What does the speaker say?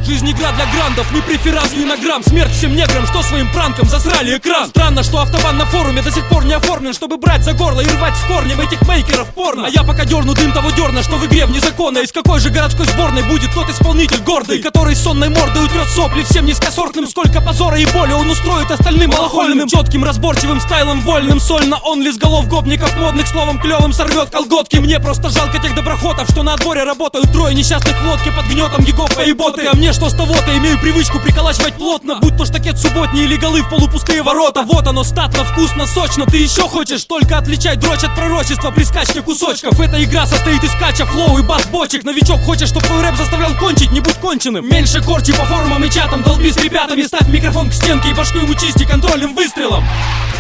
Жизнь игра для грандов, ни преферанс, ни на грамм. Смерть всем неграм, что своим пранком засрали экран. Странно, что автобан на форуме до сих пор не оформлен, чтобы брать за горло и рвать с корнем этих мейкеров порно. А я пока дерну дым того дерна, что в игре вне закона. Из какой же городской сборной будет тот исполнитель гордый, который сонной мордой утрет сопли всем низкосортным? Сколько позора и боли он устроит остальным малохольным. Четким, разборчивым стайлом, вольным, сольно он ли с голов гопников модных словом клевым сорвет колготки. Мне просто жалко тех доброхотов, что на отборе работают трое несчастных в лодке под гнетом гигов и боты. А мне что с того-то, имею привычку приколачивать плотно, будь то штакет субботний или голы в полупустые ворота. Вот оно, статно, вкусно, сочно. Ты еще хочешь только отличать дрочь от пророчества при скачке кусочков. Эта игра состоит из кача, флоу и бас-бочек. Новичок хочешь, чтоб твой рэп заставлял кончить, не будь конченым. Меньше корчи по форумам и чатам, долби с ребятами, ставь микрофон к стенке и башку ему чисти контрольным выстрелом.